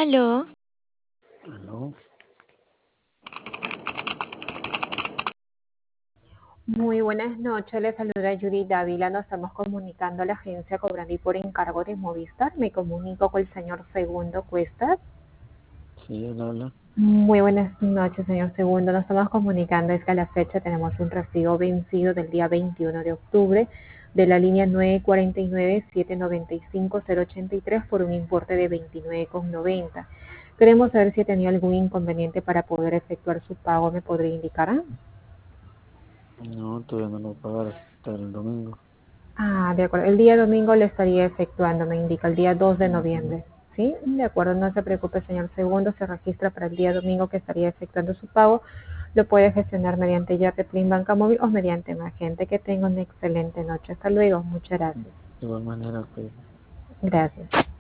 Aló, Aló, Muy buenas noches, le saluda Judy Dávila. Nos estamos comunicando a la agencia cobrando y por encargo de Movistar. Me comunico con el señor Segundo Cuestas. sí, él habla. Muy buenas noches, señor Segundo. Nos estamos comunicando, es que a la fecha tenemos un recibo vencido del día 21 de octubre de la línea 949-795-083 por un importe de 29,90. Queremos saber si tenía algún inconveniente para poder efectuar su pago. ¿Me podría indicar? No, todavía no lo voy a pagar hasta el domingo. Ah, de acuerdo. El día domingo le estaría efectuando, me indica, el día 2 de Ujú. noviembre. ¿Sí? De acuerdo, no se preocupe, señor Segundo. Se registra para el día domingo que estaría efectuando su pago. Lo puede gestionar mediante Yape, Plin, Banca Móvil o mediante Magente. Que tenga una excelente noche. Hasta luego. Muchas gracias. De igual manera, pues. Gracias.